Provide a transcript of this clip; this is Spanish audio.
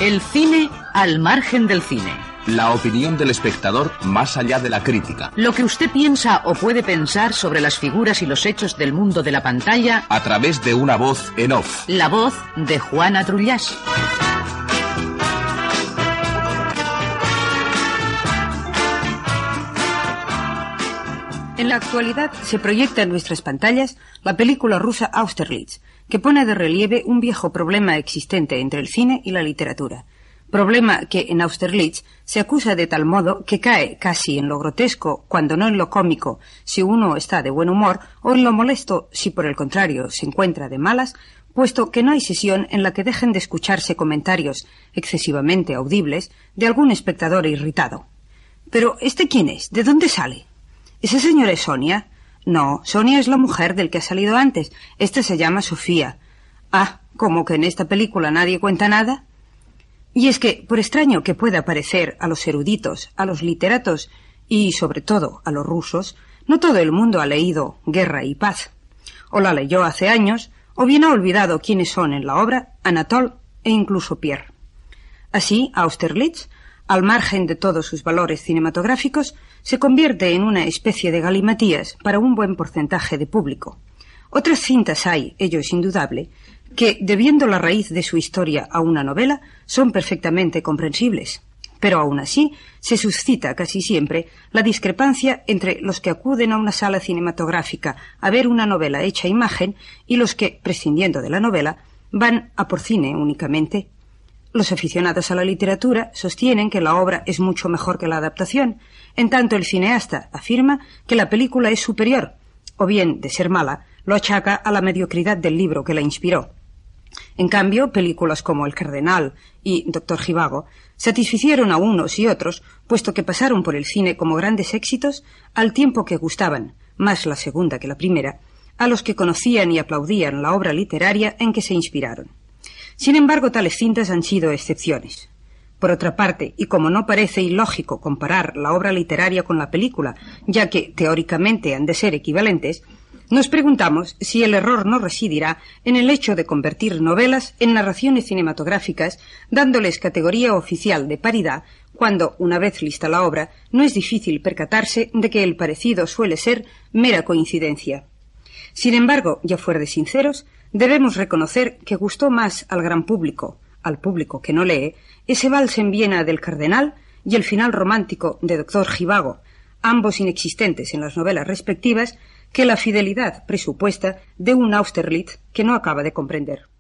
El cine al margen del cine. La opinión del espectador más allá de la crítica. Lo que usted piensa o puede pensar sobre las figuras y los hechos del mundo de la pantalla a través de una voz en off. La voz de Juana Trullás. En la actualidad se proyecta en nuestras pantallas la película rusa Austerlitz, que pone de relieve un viejo problema existente entre el cine y la literatura. Problema que en Austerlitz se acusa de tal modo que cae casi en lo grotesco, cuando no en lo cómico, si uno está de buen humor, o en lo molesto, si por el contrario se encuentra de malas, puesto que no hay sesión en la que dejen de escucharse comentarios excesivamente audibles de algún espectador irritado. ¿Pero este quién es? ¿De dónde sale? ¿Esa señora es Sonia? No, Sonia es la mujer del que ha salido antes. Esta se llama Sofía. Ah, ¿cómo que en esta película nadie cuenta nada? Y es que, por extraño que pueda parecer a los eruditos, a los literatos y, sobre todo, a los rusos, no todo el mundo ha leído Guerra y Paz. O la leyó hace años, o bien ha olvidado quiénes son en la obra Anatole e incluso Pierre. Así, Austerlitz, al margen de todos sus valores cinematográficos, se convierte en una especie de galimatías para un buen porcentaje de público. Otras cintas hay, ello es indudable, que, debiendo la raíz de su historia a una novela, son perfectamente comprensibles. Pero aún así, se suscita casi siempre la discrepancia entre los que acuden a una sala cinematográfica a ver una novela hecha a imagen y los que, prescindiendo de la novela, van a por cine únicamente. Los aficionados a la literatura sostienen que la obra es mucho mejor que la adaptación, en tanto el cineasta afirma que la película es superior, o bien, de ser mala, lo achaca a la mediocridad del libro que la inspiró. En cambio, películas como El Cardenal y Dr. Zhivago satisficieron a unos y otros, puesto que pasaron por el cine como grandes éxitos, al tiempo que gustaban, más la segunda que la primera, a los que conocían y aplaudían la obra literaria en que se inspiraron. Sin embargo, tales cintas han sido excepciones. Por otra parte, y como no parece ilógico comparar la obra literaria con la película, ya que teóricamente han de ser equivalentes, nos preguntamos si el error no residirá en el hecho de convertir novelas en narraciones cinematográficas, dándoles categoría oficial de paridad, cuando, una vez lista la obra, no es difícil percatarse de que el parecido suele ser mera coincidencia. Sin embargo, ya fuera de sinceros, debemos reconocer que gustó más al gran público, al público que no lee, ese vals en Viena del Cardenal y el final romántico de Dr. Zhivago, ambos inexistentes en las novelas respectivas, que la fidelidad presupuesta de un Austerlitz que no acaba de comprender.